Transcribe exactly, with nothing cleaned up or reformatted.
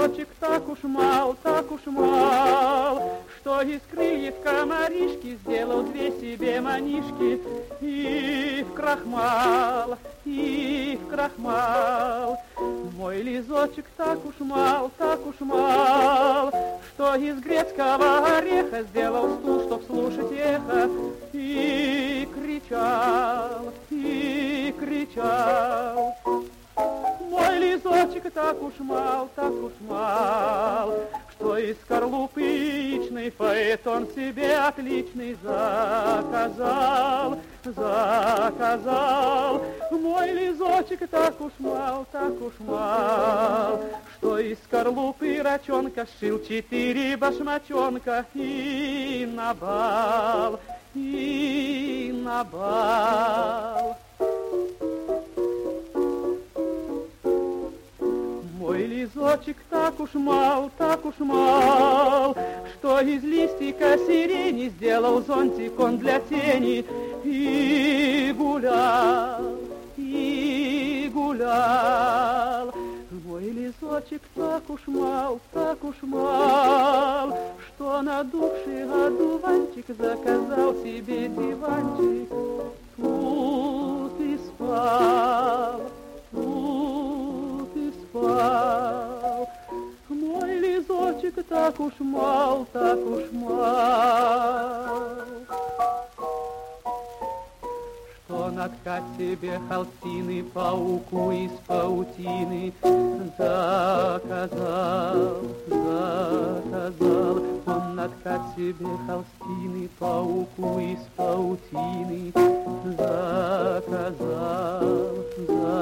лизочек так уж мал, так уж мал, что из крыльев комаришки сделал две себе манишки. И в крахмал, и в крахмал. Мой лизочек так уж мал, так уж мал, что из грецкого ореха сделал стул, чтоб слушать эхо. И кричал, и кричал. Мой лизочек так уж мал, так уж мал, что из скорлупы яичный фаэтон себе отличный заказал, заказал. Мой лизочек так уж мал, так уж мал, что из скорлупы рачонка сшил четыре башмачонка и на бал, и на бал. Мой лизочек так уж мал, так уж мал, что из листика сирени сделал зонтик он для тени. И гулял, и гулял. Мой лизочек так уж мал, так уж мал, что надувший одуванчик заказал себе диванчик. Тут и спал, тут и спал. Мой лизочек так уж мал, так уж мал, что наткать себе холстины пауку из паутины заказал, заказал. Он наткать себе холстины пауку из паутины заказал, заказал.